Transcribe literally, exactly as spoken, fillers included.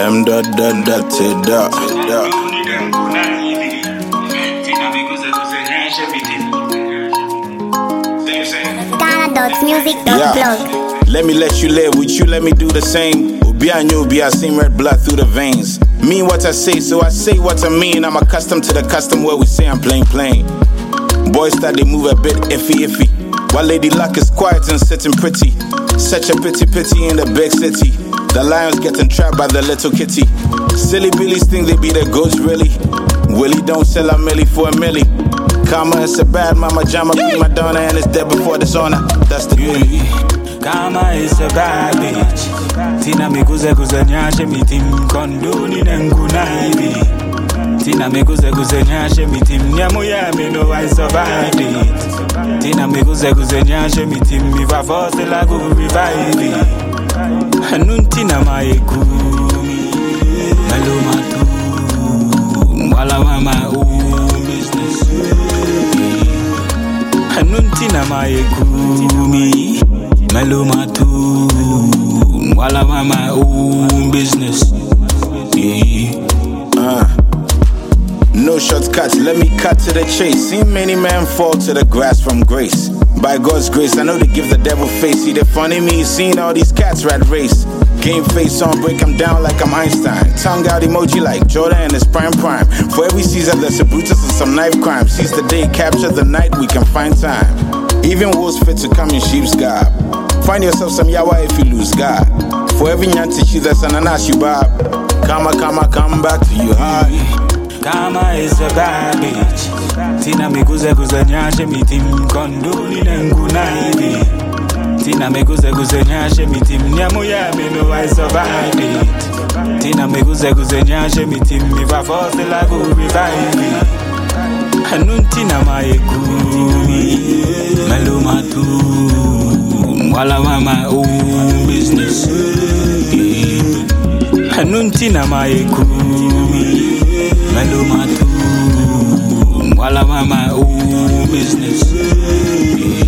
M da da da te da da. Yeah. Let me let you live with you, let me do the same. Be I knew, be I seen red blood through the veins. Mean what I say, so I say what I mean. I'm accustomed to the custom where we say I'm plain plain. Boys start they move a bit iffy iffy, while Lady Luck is quiet and sitting pretty. Such a pity pity in the big city. The lions getting trapped by the little kitty. Silly billies think they be the ghosts really. Willie don't sell a milli for a milli. Karma is a bad mama jama, be my donna and it's dead before dishonor. That's the beauty. Karma is a bad bitch. Tina me guze guze nyashe mitim konduni nenguna hivi. Tina me guze guze nyashe mitim nyamu ya me know I survived it. Tina me guze guze nyashe mitim mi va force la go revive it. Hanun tina ma ekumi maluma tu wala mama own business. Hanun tina ma ekumi maluma tu wala mama own business. Yeah. Uh. No shortcuts, let me cut to the chase. Seen many men fall to the grass from grace. By God's grace, I know they give the devil face. See the funny me, seen all these cats rat race. Game face on, break them down like I'm Einstein. Tongue out emoji like Jordan and his prime prime. For every Caesar there's a Brutus and some knife crime. Seize the day, capture the night, we can find time. Even wolves fit to come in sheep's garb. Find yourself some yawa if you lose God. For every nyantichi there's an anash you bob. Karma, karma, come back to you hard. Karma is a bad bitch. Tina me guze guze nyashe mitim konduni nenguna hivi. Tina me guze guze nyashe mitim nyamu ya me know I survived it. Tina me guze guze nyashe mitim mi va force la go revive it. Hanun tina ma ekumi maluma tu wala mama own business. Hanun tina ma ekumi maluma tu wala mama own business.